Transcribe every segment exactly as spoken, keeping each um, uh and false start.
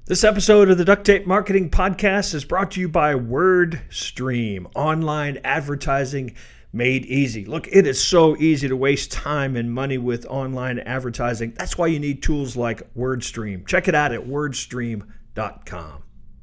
This episode of the Duct Tape Marketing Podcast is brought to you by WordStream, online advertising made easy. Look, it is so easy to waste time and money with online advertising. That's why you need tools like WordStream. Check it out at wordstream dot com.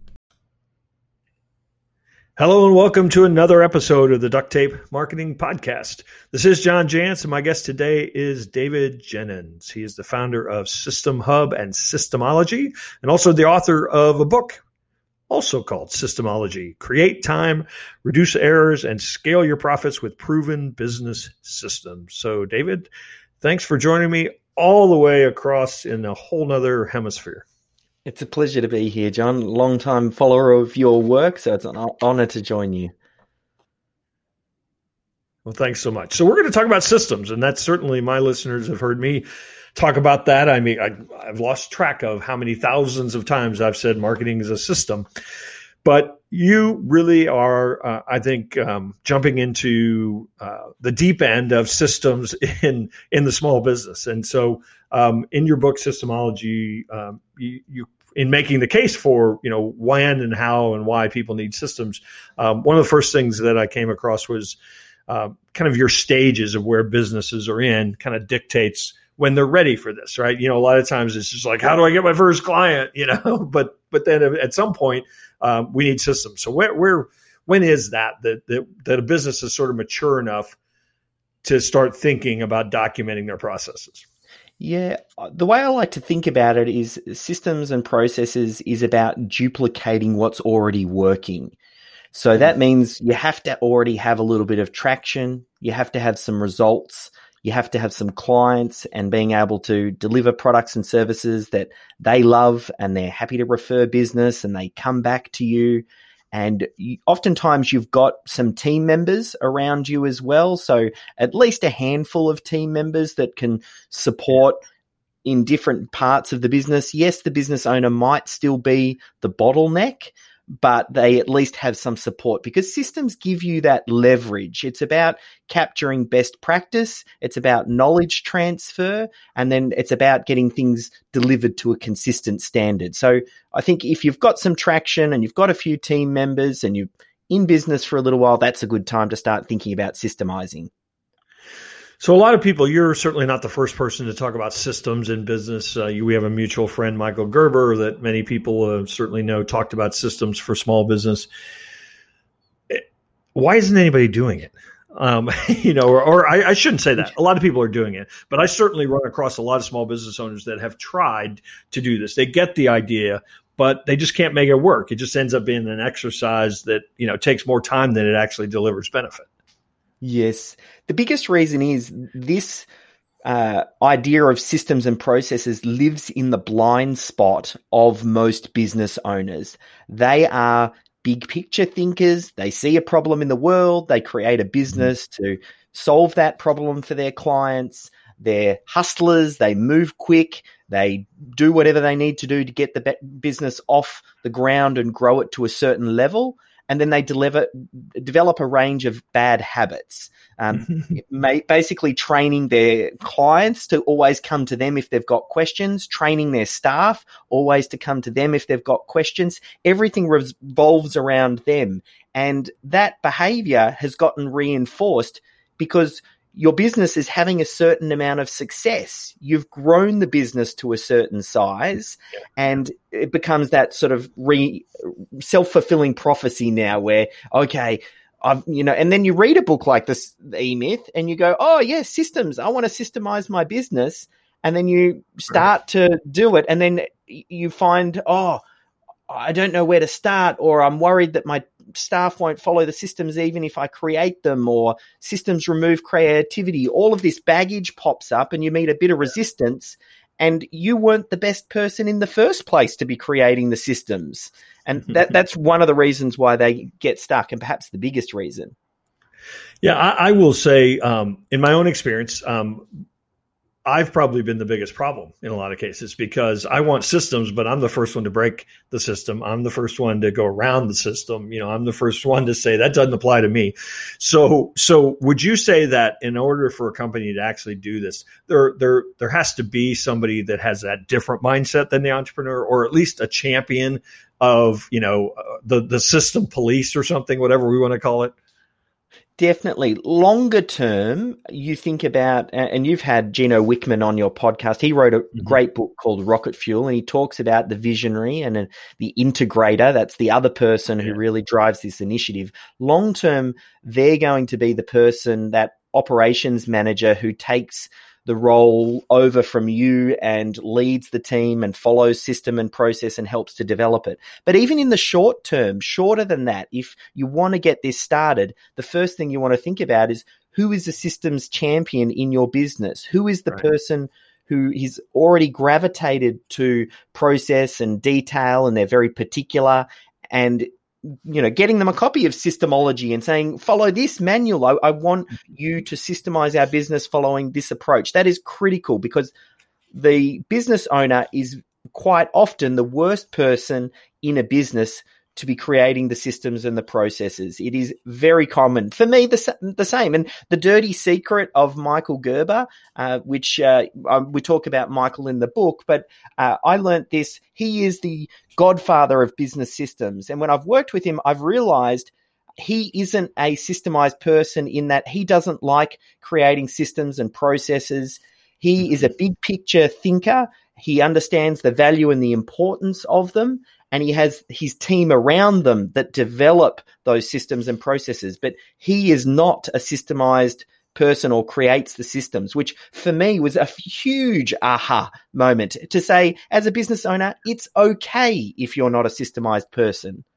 Hello and welcome to another episode of the Duct Tape Marketing Podcast. This is John Jantsch, and my guest today is David Jenyns. He is the founder of System Hub and Systemology, and also the author of a book also called Systemology: Create Time, Reduce Errors, and Scale Your Profits with Proven Business Systems. So, David, thanks for joining me all the way across in a whole nother hemisphere. It's a pleasure to be here, John. Long-time follower of your work, so it's an honor to join you. Well, thanks so much. So we're going to talk about systems, and that's certainly my listeners have heard me talk about that. I mean, I, I've lost track of how many thousands of times I've said marketing is a system. But you really are, uh, I think, um, jumping into uh, the deep end of systems in in the small business. And so um, in your book, Systemology, um, you, you in making the case for, you know, when and how and why people need systems, um, one of the first things that I came across was uh, kind of your stages of where businesses are in kind of dictates when they're ready for this, right? You know, a lot of times it's just like, how do I get my first client? You know, but but then at some point um, we need systems. So where where when is that that that, that a business is sort of mature enough to start thinking about documenting their processes? Yeah, the way I like to think about it is systems and processes is about duplicating what's already working. So that means you have to already have a little bit of traction. You have to have some results. You have to have some clients and being able to deliver products and services that they love and they're happy to refer business and they come back to you. And you, oftentimes you've got some team members around you as well. So at least a handful of team members that can support in different parts of the business. Yes, the business owner might still be the bottleneck, but they at least have some support because systems give you that leverage. It's about capturing best practice. It's about knowledge transfer. And then it's about getting things delivered to a consistent standard. So I think if you've got some traction and you've got a few team members and you're in business for a little while, that's a good time to start thinking about systemizing. So a lot of people, you're certainly not the first person to talk about systems in business. Uh, you, we have a mutual friend, Michael Gerber, that many people uh, certainly know, talked about systems for small business. Why isn't anybody doing it? Um, you know, or, or I, I shouldn't say that. A lot of people are doing it, but I certainly run across a lot of small business owners that have tried to do this. They get the idea, but they just can't make it work. It just ends up being an exercise that, you know, takes more time than it actually delivers benefit. Yes. The biggest reason is this uh, idea of systems and processes lives in the blind spot of most business owners. They are big picture thinkers. They see a problem in the world. They create a business to solve that problem for their clients. They're hustlers. They move quick. They do whatever they need to do to get the business off the ground and grow it to a certain level. And then they deliver, develop a range of bad habits, um, may, basically training their clients to always come to them if they've got questions, training their staff always to come to them if they've got questions. Everything revolves around them. And that behavior has gotten reinforced because your business is having a certain amount of success. You've grown the business to a certain size, and it becomes that sort of re self-fulfilling prophecy now where, okay, I've, you know, and then you read a book like this, The E-Myth, and you go, oh yeah, systems. I want to systemize my business. And then you start to do it. And then you find, oh, I don't know where to start, or I'm worried that my staff won't follow the systems even if I create them, or systems remove creativity. All of this baggage pops up and you meet a bit of resistance, and you weren't the best person in the first place to be creating the systems. And that that's one of the reasons why they get stuck, and perhaps the biggest reason. Yeah, I, I will say um, in my own experience, um, I've probably been the biggest problem in a lot of cases because I want systems, but I'm the first one to break the system. I'm the first one to go around the system. You know, I'm the first one to say that doesn't apply to me. So, so would you say that in order for a company to actually do this, there, there, there has to be somebody that has that different mindset than the entrepreneur, or at least a champion of, you know, uh, the, the system police or something, whatever we want to call it? Definitely. Longer term, you think about, and you've had Gino Wickman on your podcast. He wrote a mm-hmm. great book called Rocket Fuel, and he talks about the visionary and the integrator. That's the other person who yeah. really drives this initiative. Long term, they're going to be the person, that operations manager who takes the role over from you and leads the team and follows system and process and helps to develop it. But even in the short term, shorter than that, if you want to get this started, the first thing you want to think about is, who is the systems champion in your business? Who is the right. person who is already gravitated to process and detail, and they're very particular, and you know, getting them a copy of Systemology and saying, follow this manual. I, I want you to systemize our business following this approach. That is critical, because the business owner is quite often the worst person in a business to be creating the systems and the processes. It is very common. For me, the, the same. And the dirty secret of Michael Gerber, uh, which uh, um, we talk about Michael in the book, but uh, I learned this. He is the godfather of business systems. And when I've worked with him, I've realized he isn't a systemized person, in that he doesn't like creating systems and processes. He is a big picture thinker. He understands the value and the importance of them, and he has his team around them that develop those systems and processes. But he is not a systemized person or creates the systems, which for me was a huge aha moment to say, as a business owner, it's okay if you're not a systemized person.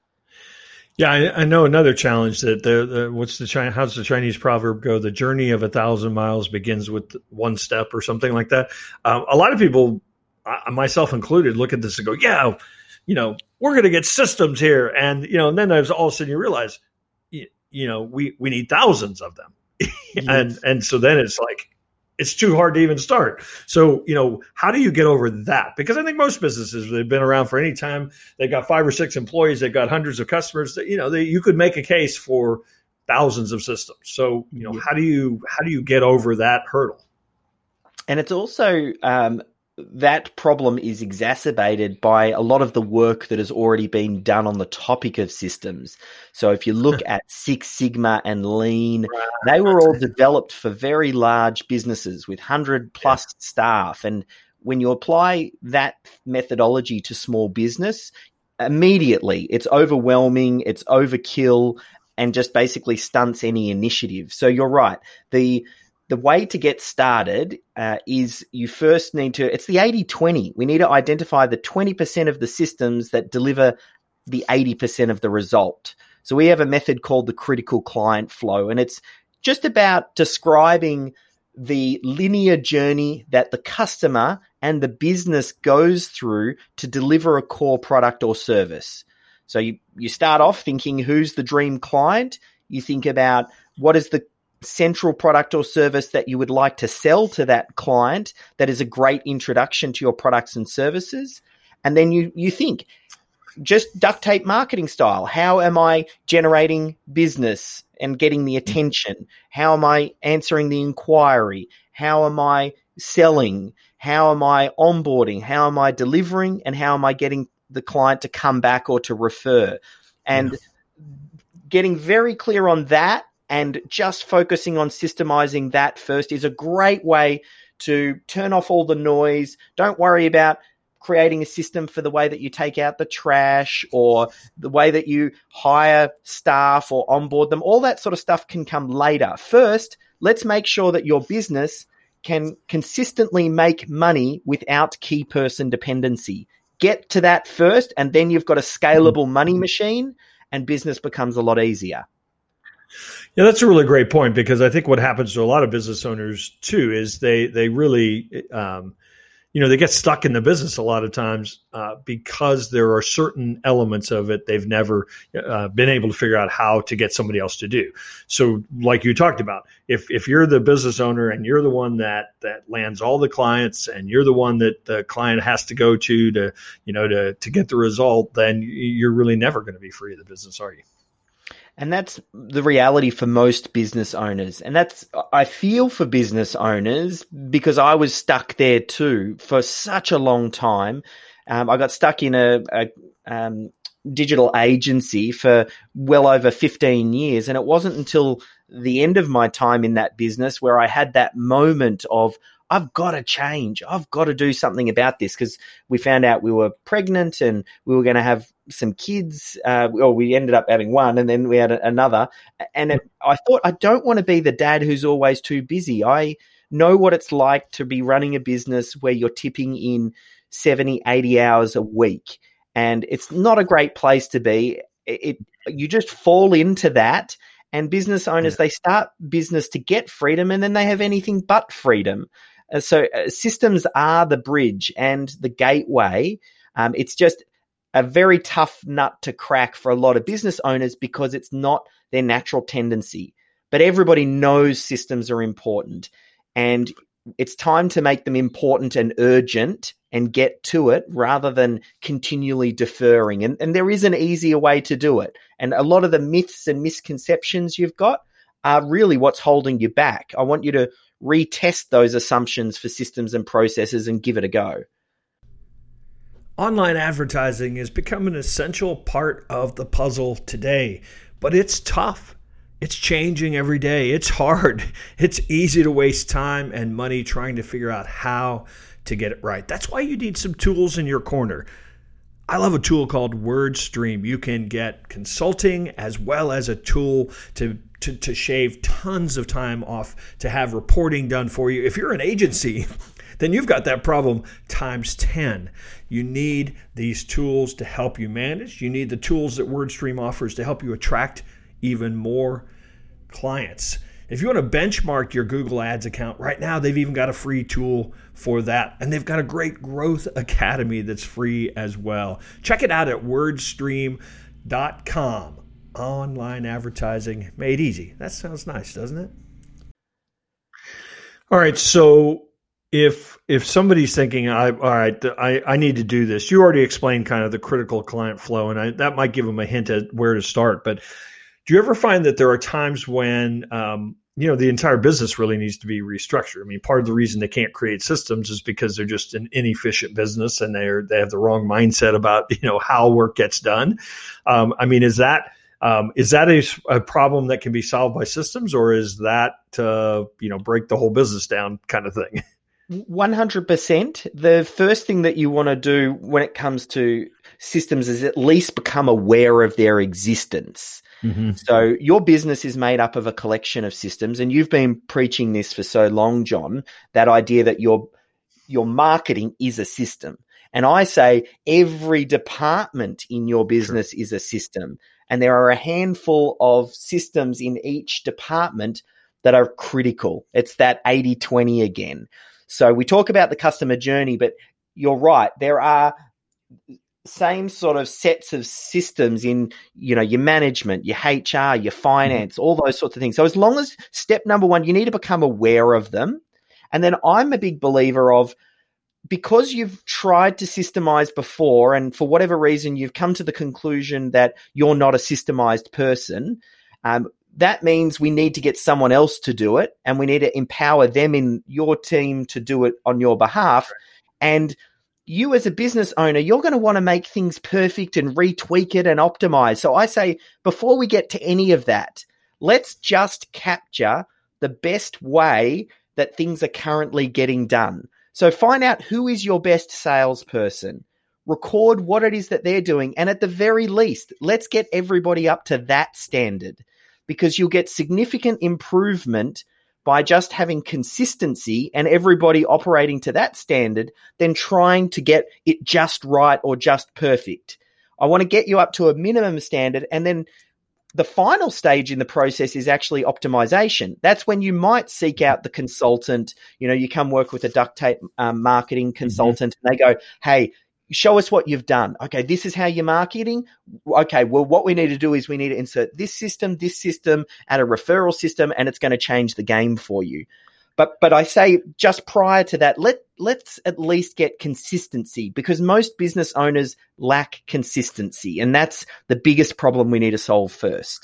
Yeah, I, I know another challenge that the, the what's the China, how's the Chinese proverb go? The journey of a thousand miles begins with one step, or something like that. Um, a lot of people, I, myself included, look at this and go, yeah, you know, we're going to get systems here. And, you know, and then there's all of a sudden you realize, you, you know, we, we need thousands of them. Yes. And, and so then it's like, it's too hard to even start. So, you know, how do you get over that? Because I think most businesses, they've been around for any time. They've got five or six employees. They've got hundreds of customers. That, you know, they, you could make a case for thousands of systems. So, you know, yeah. how do you how do you get over that hurdle? And it's also um, that problem is exacerbated by a lot of the work that has already been done on the topic of systems. So if you look at Six Sigma and Lean, right. they were all developed for very large businesses with one hundred plus yeah. staff. And when you apply that methodology to small business, immediately it's overwhelming, it's overkill, and just basically stunts any initiative. So you're right. The The way to get started uh, is you first need to, it's the eighty twenty. We need to identify the twenty percent of the systems that deliver the eighty percent of the result. So we have a method called the critical client flow, and it's just about describing the linear journey that the customer and the business goes through to deliver a core product or service. So you, you start off thinking, who's the dream client? You think about what is the central product or service that you would like to sell to that client that is a great introduction to your products and services. And then you, you think, just duct tape marketing style, how am I generating business and getting the attention? How am I answering the inquiry? How am I selling? How am I onboarding? How am I delivering? And how am I getting the client to come back or to refer? And yeah. getting very clear on that, and just focusing on systemizing that first is a great way to turn off all the noise. Don't worry about creating a system for the way that you take out the trash or the way that you hire staff or onboard them. All that sort of stuff can come later. First, let's make sure that your business can consistently make money without key person dependency. Get to that first, and then you've got a scalable money machine, and business becomes a lot easier. Yeah, that's a really great point, because I think what happens to a lot of business owners too is they they really um, you know, they get stuck in the business a lot of times uh, because there are certain elements of it they've never uh, been able to figure out how to get somebody else to do. So like you talked about, if if you're the business owner and you're the one that that lands all the clients and you're the one that the client has to go to to, you know, to, to get the result, then you're really never going to be free of the business, are you? And that's the reality for most business owners. And that's, I feel for business owners because I was stuck there too for such a long time. Um, I got stuck in a, a um, digital agency for well over fifteen years. And it wasn't until the end of my time in that business where I had that moment of, I've got to change. I've got to do something about this, because we found out we were pregnant and we were going to have some kids. Uh, or we ended up having one, and then we had another. And it, I thought, I don't want to be the dad who's always too busy. I know what it's like to be running a business where you're tipping in seventy, eighty hours a week. And it's not a great place to be. It, it you just fall into that. And business owners, they start business to get freedom, and then they have anything but freedom. Uh, so uh, systems are the bridge and the gateway. Um, it's just a very tough nut to crack for a lot of business owners because it's not their natural tendency. But everybody knows systems are important, and it's time to make them important and urgent and get to it rather than continually deferring. And, and there is an easier way to do it. And a lot of the myths and misconceptions you've got are really what's holding you back. I want you to retest those assumptions for systems and processes and give it a go. Online advertising has become an essential part of the puzzle today, but it's tough. It's changing every day. It's hard. It's easy to waste time and money trying to figure out how to get it right. That's why you need some tools in your corner. I love a tool called WordStream. You can get consulting as well as a tool to, to, to shave tons of time off to have reporting done for you. If you're an agency, then you've got that problem times ten. You need these tools to help you manage. You need the tools that WordStream offers to help you attract even more clients. If you want to benchmark your Google Ads account right now, they've even got a free tool for that. And they've got a great growth academy that's free as well. Check it out at wordstream dot com. Online advertising made easy. That sounds nice, doesn't it? All right. So if if somebody's thinking, I, all right, I, I need to do this, you already explained kind of the critical client flow, and I, that might give them a hint at where to start. But do you ever find that there are times when, um, you know, the entire business really needs to be restructured? I mean, part of the reason they can't create systems is because they're just an inefficient business and they're, they have the wrong mindset about, you know, how work gets done. Um, I mean, is that, um, is that a, a problem that can be solved by systems, or is that, uh, you know, break the whole business down kind of thing? one hundred percent. The first thing that you want to do when it comes to systems is at least become aware of their existence. Mm-hmm. So your business is made up of a collection of systems, and you've been preaching this for so long, John, that idea that your your marketing is a system. And I say every department in your business sure. is a system. And there are a handful of systems in each department that are critical. It's that eighty twenty again. So we talk about the customer journey, but you're right. There are same sort of sets of systems in, you know, your management, your H R, your finance, mm-hmm. all those sorts of things. So as long as step number one, you need to become aware of them. And then I'm a big believer of, because you've tried to systemize before, and for whatever reason, you've come to the conclusion that you're not a systemized person, um, that means we need to get someone else to do it, and we need to empower them in your team to do it on your behalf. And you as a business owner, you're going to want to make things perfect and retweak it and optimize. So I say, before we get to any of that, let's just capture the best way that things are currently getting done. So find out who is your best salesperson, record what it is that they're doing, and at the very least, let's get everybody up to that standard, because you'll get significant improvement by just having consistency and everybody operating to that standard than trying to get it just right or just perfect. I want to get you up to a minimum standard, and then the final stage in the process is actually optimization. That's when you might seek out the consultant. You know, you come work with a duct tape um, marketing consultant, mm-hmm. and they go, hey, show us what you've done. Okay, this is how you're marketing. Okay, well, what we need to do is we need to insert this system, this system, and a referral system, and it's going to change the game for you. But but I say just prior to that, let, let's at least get consistency, because most business owners lack consistency, and that's the biggest problem we need to solve first.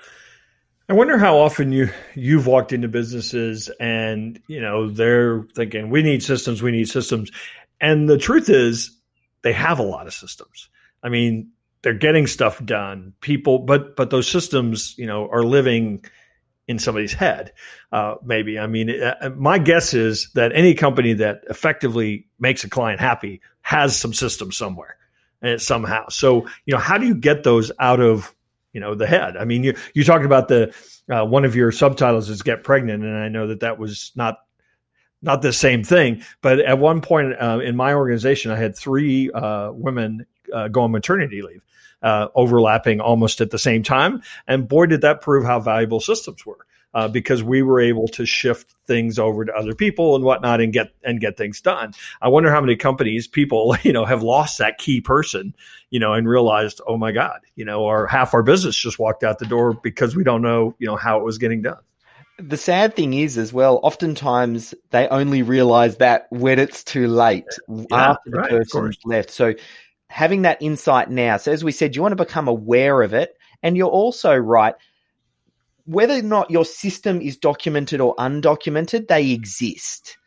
I wonder how often you, you've walked into businesses and, you know, they're thinking, we need systems, we need systems. And the truth is they have a lot of systems. I mean, they're getting stuff done, people, but but those systems, you know, are living in somebody's head, uh, maybe. I mean, uh, my guess is that any company that effectively makes a client happy has some system somewhere, uh, somehow. So, you know, how do you get those out of, you know, the head? I mean, you you talked about the uh, one of your subtitles is "Get Pregnant," and I know that that was not not the same thing. But at one point uh, in my organization, I had three uh, women uh, go on maternity leave. Uh, overlapping almost at the same time. And boy, did that prove how valuable systems were, uh, because we were able to shift things over to other people and whatnot and get and get things done. I wonder how many companies, people, you know, have lost that key person, you know, and realized, oh my God, you know, or half our business just walked out the door because we don't know, you know, how it was getting done. The sad thing is as well, oftentimes they only realize that when it's too late, yeah, after the right, person's left. So having that insight now. So as we said, you want to become aware of it. And you're also right, whether or not your system is documented or undocumented, they exist.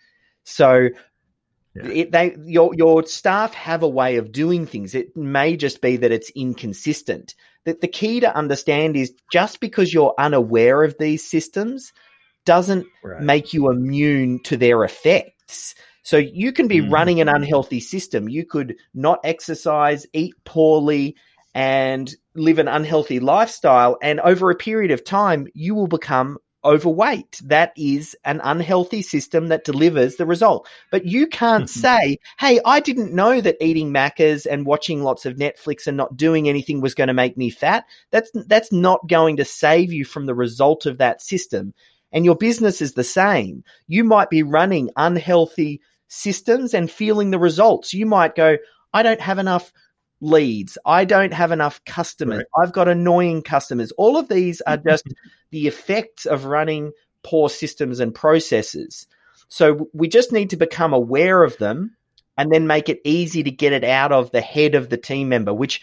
So yeah. it, they, your, your staff have a way of doing things. It may just be that it's inconsistent. That the key to understand is just because you're unaware of these systems doesn't right. make you immune to their effects. So you can be mm. running an unhealthy system. You could not exercise, eat poorly, and live an unhealthy lifestyle. And over a period of time, you will become overweight. That is an unhealthy system that delivers the result. But you can't say, hey, I didn't know that eating Maccas and watching lots of Netflix and not doing anything was going to make me fat. That's, that's not going to save you from the result of that system. And your business is the same. You might be running unhealthy systems and feeling the results. You might go, I don't have enough leads. I don't have enough customers. Right. I've got annoying customers. All of these are just the effects of running poor systems and processes. So we just need to become aware of them and then make it easy to get it out of the head of the team member, which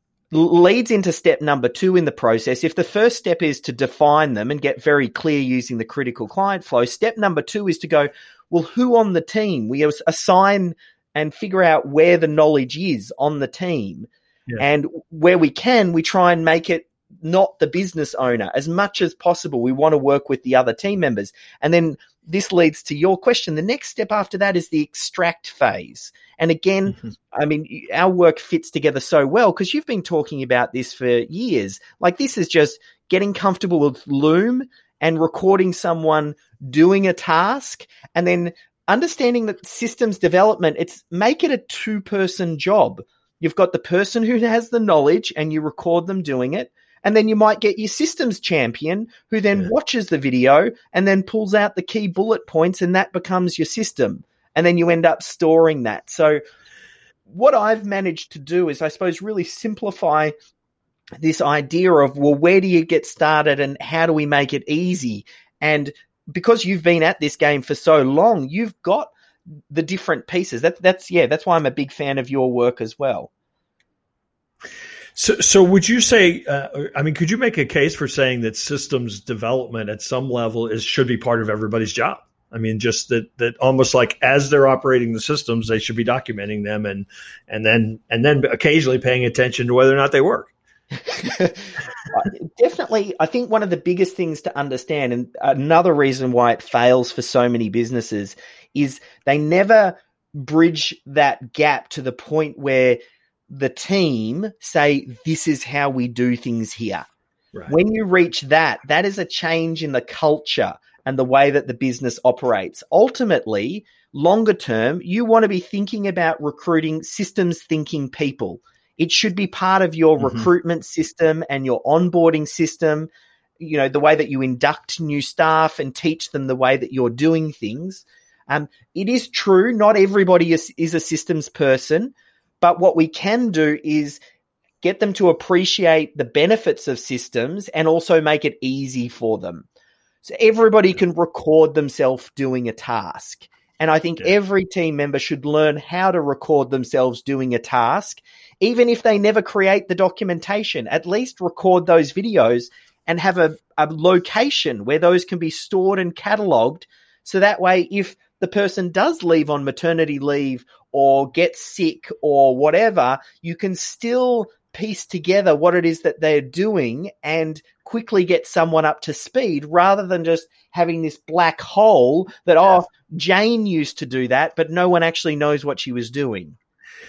leads into step number two in the process. If the first step is to define them and get very clear using the critical client flow, step number two is to go, well, who on the team? We assign and figure out where the knowledge is on the team. Yeah. And where we can, we try and make it not the business owner as much as possible. We want to work with the other team members. And then this leads to your question. The next step after that is the extract phase. And again, mm-hmm. I mean, our work fits together so well because you've been talking about this for years. Like this is just getting comfortable with Loom and recording someone doing a task and then understanding that systems development, it's make it a two-person job. You've got the person who has the knowledge and you record them doing it. And then you might get your systems champion who then yeah. watches the video and then pulls out the key bullet points and that becomes your system. And then you end up storing that. So what I've managed to do is, I suppose, really simplify this idea of, well, where do you get started and how do we make it easy? And because you've been at this game for so long, you've got the different pieces. That, that's, yeah, that's why I'm a big fan of your work as well. So, so would you say, uh, I mean, could you make a case for saying that systems development at some level is should be part of everybody's job? I mean, just that, that almost like as they're operating the systems, they should be documenting them and, and then, and then occasionally paying attention to whether or not they work. Definitely. I think one of the biggest things to understand, and another reason why it fails for so many businesses, is they never bridge that gap to the point where the team say, this is how we do things here. Right. When you reach that, that is a change in the culture and the way that the business operates. Ultimately, longer term, you want to be thinking about recruiting systems thinking people. It should be part of your mm-hmm. recruitment system and your onboarding system, you know, the way that you induct new staff and teach them the way that you're doing things. Um, it is true, not everybody is, is a systems person, but what we can do is get them to appreciate the benefits of systems and also make it easy for them. So everybody can record themselves doing a task. And I think yeah. every team member should learn how to record themselves doing a task, even if they never create the documentation. At least record those videos and have a, a location where those can be stored and cataloged. So that way, if the person does leave on maternity leave or get sick or whatever, you can still piece together what it is that they're doing and quickly get someone up to speed rather than just having this black hole that, yeah. oh, Jane used to do that, but no one actually knows what she was doing.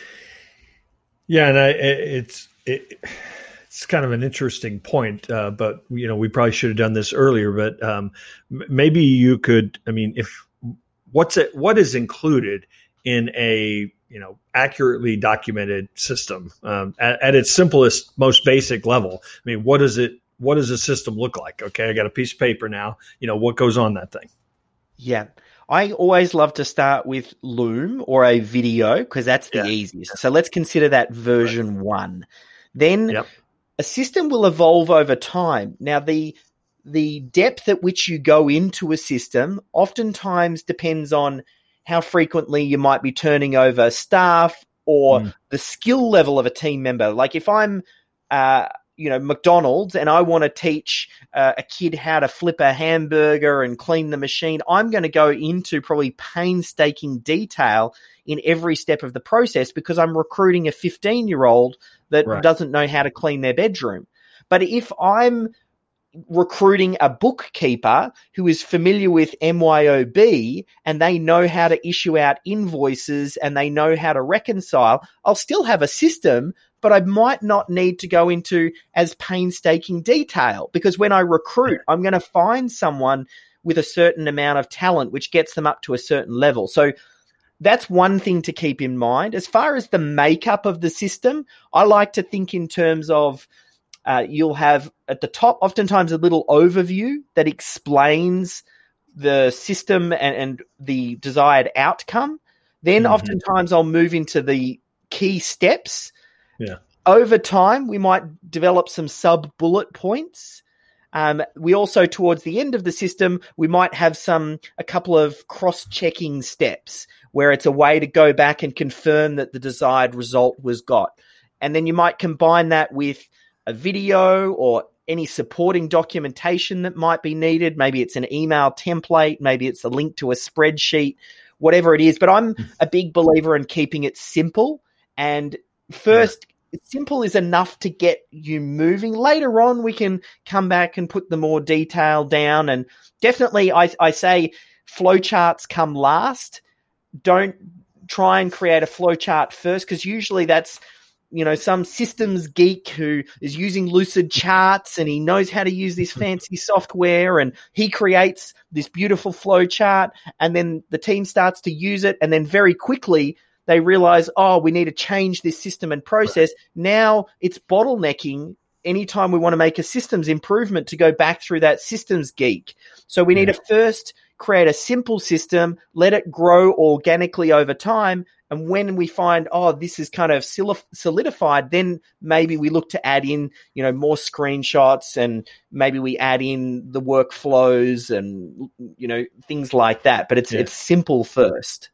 Yeah, and I, it's it, it's kind of an interesting point, uh, but you know we probably should have done this earlier. But um, maybe you could. I mean, if what's it? What is included in a you know accurately documented system um, at, at its simplest, most basic level? I mean, what does it? What does a system look like? Okay, I got a piece of paper now. You know, what goes on that thing? Yeah. I always love to start with Loom or a video because that's the yeah. easiest. So let's consider that version right. one. Then yep. a system will evolve over time. Now, the the depth at which you go into a system oftentimes depends on how frequently you might be turning over staff or mm. the skill level of a team member. Like if I'm uh, you know, McDonald's and I want to teach uh, a kid how to flip a hamburger and clean the machine, I'm going to go into probably painstaking detail in every step of the process because I'm recruiting a fifteen-year-old that right. doesn't know how to clean their bedroom. But if I'm recruiting a bookkeeper who is familiar with M Y O B and they know how to issue out invoices and they know how to reconcile, I'll still have a system, but I might not need to go into as painstaking detail because when I recruit, I'm going to find someone with a certain amount of talent, which gets them up to a certain level. So that's one thing to keep in mind. As far as the makeup of the system, I like to think in terms of uh, you'll have at the top oftentimes a little overview that explains the system and, and the desired outcome. Then mm-hmm. oftentimes I'll move into the key steps. Yeah. Over time, we might develop some sub-bullet points. Um, we also, towards the end of the system, we might have some a couple of cross-checking steps where it's a way to go back and confirm that the desired result was got. And then you might combine that with a video or any supporting documentation that might be needed. Maybe it's an email template. Maybe it's a link to a spreadsheet, whatever it is. But I'm a big believer in keeping it simple. And first, yeah. simple is enough to get you moving. Later on, we can come back and put the more detail down. And definitely, I, I say flowcharts come last. Don't try and create a flowchart first because usually that's, you know, some systems geek who is using Lucid Charts and he knows how to use this fancy software and he creates this beautiful flowchart and then the team starts to use it and then very quickly they realize, oh, we need to change this system and process. Now it's bottlenecking anytime we want to make a systems improvement to go back through that systems geek. So we need to first create a simple system, let it grow organically over time. And when we find, oh, this is kind of solidified, then maybe we look to add in, you know, more screenshots and maybe we add in the workflows and, you know, things like that. But it's yeah. it's simple first.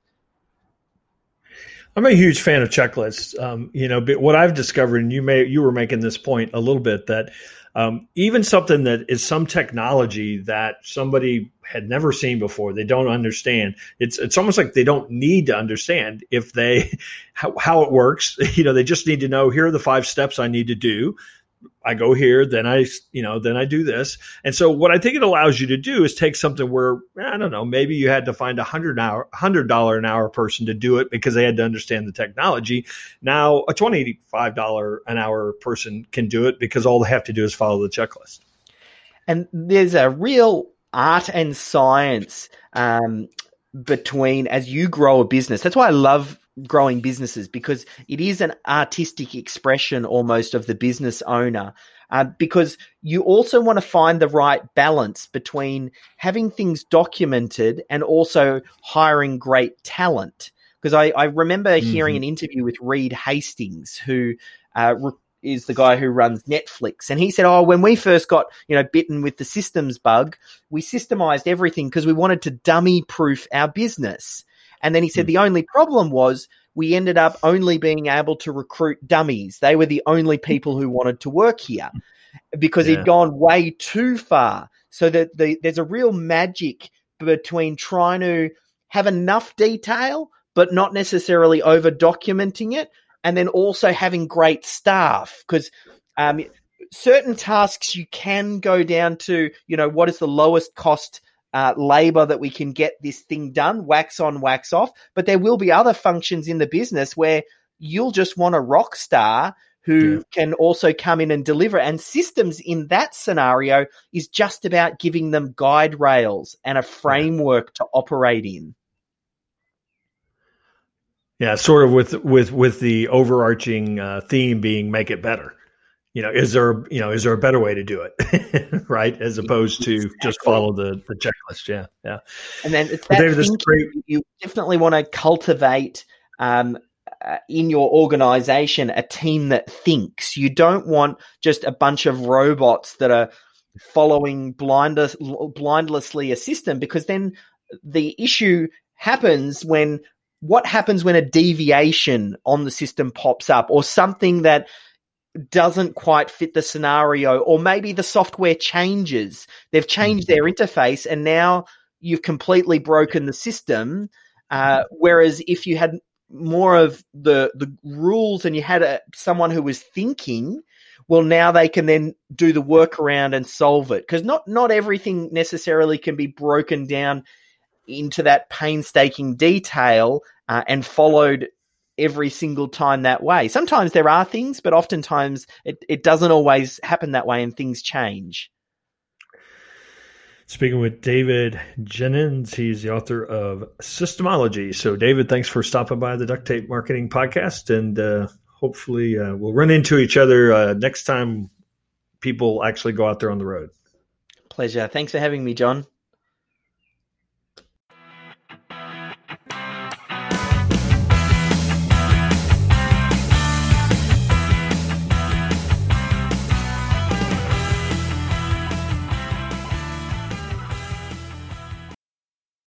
I'm a huge fan of checklists. Um, you know, but what I've discovered, and you may you were making this point a little bit, that um, even something that is some technology that somebody had never seen before, they don't understand. It's it's almost like they don't need to understand if they how, how it works. You know, they just need to know here are the five steps I need to do. I go here, then I, you know, then I do this. And so what I think it allows you to do is take something where, I don't know, maybe you had to find a hundred hour, hundred dollar an hour person to do it because they had to understand the technology. Now a twenty-five dollar an hour person can do it because all they have to do is follow the checklist. And there's a real art and science um, between as you grow a business. That's why I love growing businesses, because it is an artistic expression almost of the business owner. Uh, because you also want to find the right balance between having things documented and also hiring great talent. Because I, I remember mm-hmm. hearing an interview with Reed Hastings, who uh, re- is the guy who runs Netflix. And he said, oh, when we first got, you know, bitten with the systems bug, we systemized everything because we wanted to dummy proof our business. And then he said mm-hmm. the only problem was we ended up only being able to recruit dummies. They were the only people who wanted to work here because yeah. he'd gone way too far. So that the, there's a real magic between trying to have enough detail but not necessarily over documenting it, and then also having great staff, because um, certain tasks you can go down to, you know, what is the lowest cost uh, labor that we can get this thing done, wax on, wax off. But there will be other functions in the business where you'll just want a rock star who yeah. can also come in and deliver. And systems in that scenario is just about giving them guide rails and a framework yeah. to operate in. Yeah, sort of with with with the overarching uh, theme being make it better. You know, is there you know is there a better way to do it, right? As opposed to exactly. just follow the, the checklist. Yeah, yeah. And then it's that David, thinking, great... you definitely want to cultivate um, uh, in your organization a team that thinks. You don't want just a bunch of robots that are following blindless, blindlessly a system, because then the issue happens when. What happens when a deviation on the system pops up, or something that doesn't quite fit the scenario, or maybe the software changes? They've changed their interface and now you've completely broken the system. Uh, whereas if you had more of the, the rules and you had a, someone who was thinking, well, now they can then do the workaround and solve it. Because not, not everything necessarily can be broken down into that painstaking detail uh, and followed every single time that way. Sometimes there are things, but oftentimes it, it doesn't always happen that way and things change. Speaking with David Jenyns, he's the author of Systemology. So, David, thanks for stopping by the Duct Tape Marketing Podcast, and uh, hopefully uh, we'll run into each other uh, next time people actually go out there on the road. Pleasure. Thanks for having me, John.